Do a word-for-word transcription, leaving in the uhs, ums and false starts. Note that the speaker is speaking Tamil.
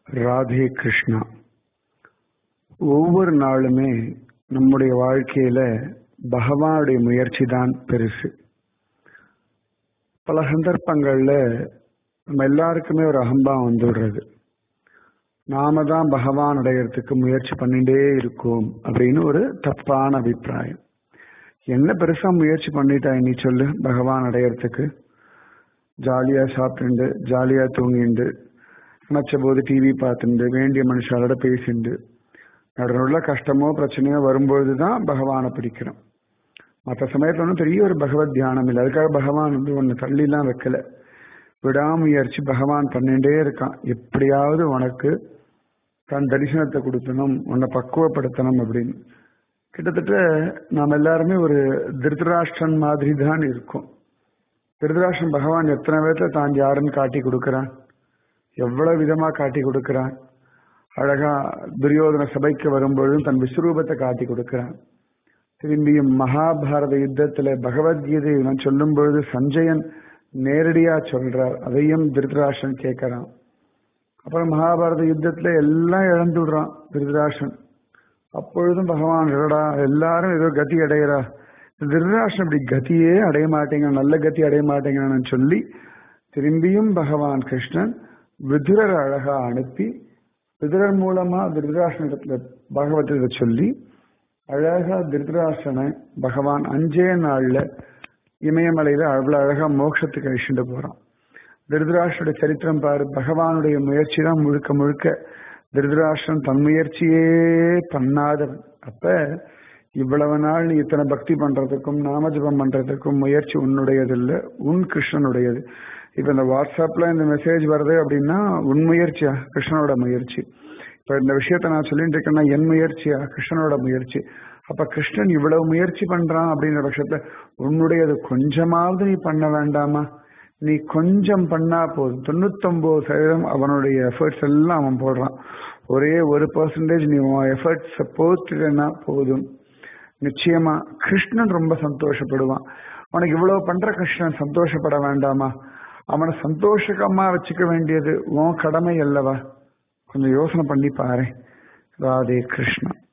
ராதே கிருஷ்ணா. ஒவ்வொரு நாளுமே நம்முடைய வாழ்க்கையில பகவானுடைய முயற்சி தான் பெருசு. பல சந்தர்ப்பங்கள்ல நம்ம எல்லாருக்குமே ஒரு அகம்பாவம் வந்துடுறது. நாம தான் பகவான் அடையறதுக்கு முயற்சி பண்ணிட்டே இருக்கோம் அப்படின்னு ஒரு தப்பான அபிப்பிராயம். என்ன பெருசா முயற்சி பண்ணிட்டா நீ சொல்லு பகவான் அடையறதுக்கு? ஜாலியா சாப்பிட்டு ஜாலியா தூங்கிண்டு நினைச்ச போது டிவி பார்த்துட்டு வேண்டிய மனுஷாலோட பேசிண்டு நடுநடுல கஷ்டமோ பிரச்சனையோ வரும்பொழுதுதான் பகவானை பிடிக்கிறோம். மற்ற சமயத்துல ஒன்றும் பெரிய ஒரு பகவத் தியானம் இல்லை. அதுக்காக பகவான் வந்து ஒன்னு தள்ளிலாம் வைக்கல. விடாமுயற்சி பகவான் பண்ணிட்டே இருக்கான். எப்படியாவது உனக்கு தன் தரிசனத்தை கொடுக்கணும், உன்னை பக்குவப்படுத்தணும் அப்படின்னு. கிட்டத்தட்ட நாம் எல்லாருமே ஒரு திருதராஷ்டிரன் மாதிரி தான் இருக்கும். திருதராஷ்டிரன் பகவான் எத்தனை விதத்துல தான் யாருன்னு காட்டி கொடுக்கிறான், எவ்வளவு விதமா காட்டி கொடுக்கிறான். அழகா துரியோதன சபைக்கு வரும்பொழுதும் தன் விஸ்வரூபத்தை காட்டி கொடுக்கிறான். திரும்பியும் மகாபாரத யுத்தத்துல பகவத்கீதை நான் சொல்லும் பொழுது சஞ்சயன் நேரடியா சொல்றார், அதையும் திருதராஷ்டிரன் கேட்கிறான். அப்புறம் மகாபாரத யுத்தத்துல எல்லாம் இழந்து விடுறான் திருதராஷ்டிரன். அப்பொழுதும் பகவான் எல்லாரும் ஏதோ கதி அடைகிறா, திருதராஷ்டிரன் இப்படி கதியே அடைய மாட்டேங்க, நல்ல கதி அடைய மாட்டேங்கன்னு சொல்லி திரும்பியும் பகவான் கிருஷ்ணன் விதுரர் அழகா அனுப்பி விதுரர் மூலமா திருதராஷ்டிரத்துல பகவத்தை சொல்லி அழகா திருதராஷ்டிரனை பகவான் அஞ்சே நாள்ல இமயமலையில அவ்வளவு அழகா மோட்சத்துக்கு அழிச்சுட்டு போறான். திருதராஷ்டிரோட சரித்திரம் பாரு. பகவானுடைய முயற்சி தான் முழுக்க முழுக்க. திருதராஷ்டிரன் தன் முயற்சியே பண்ணாதவன். அப்ப இவ்வளவு நாள் நீ இத்தனை பக்தி பண்றதுக்கும் நாமஜபம் பண்றதுக்கும் முயற்சி உன்னுடையது இல்லை, உன் கிருஷ்ணனுடையது. இப்ப இந்த வாட்ஸ்அப்ல இந்த மெசேஜ் வருது அப்படின்னா உன் முயற்சியா கிருஷ்ணனோட முயற்சி. இப்ப இந்த விஷயத்த நான் சொல்லிட்டு இருக்கேன்னா என் முயற்சியா கிருஷ்ணனோட முயற்சி. அப்ப கிருஷ்ணன் இவ்வளவு முயற்சி பண்றான் அப்படின்ற பட்சத்துல உன்னுடையது கொஞ்சமாவது நீ பண்ண வேண்டாமா? நீ கொஞ்சம் பண்ணா போதும். தொண்ணூத்தி ஒன்பது சதவீதம் அவனுடைய எஃபர்ட்ஸ் எல்லாம் அவன் போடுறான். ஒரே ஒரு பர்சன்டேஜ் நீ எஃபர்ட்ஸ் போட்டுனா போதும். நிச்சயமா கிருஷ்ணன் ரொம்ப சந்தோஷப்படுவான். அவனுக்கு இவ்வளவு பண்ற கிருஷ்ணன் சந்தோஷப்பட வேண்டாமா? அவனை சந்தோஷமா வச்சுக்க வேண்டியது உன் கடமை அல்லவா? கொஞ்சம் யோசனை பண்ணி பாரு. ராதே கிருஷ்ணா.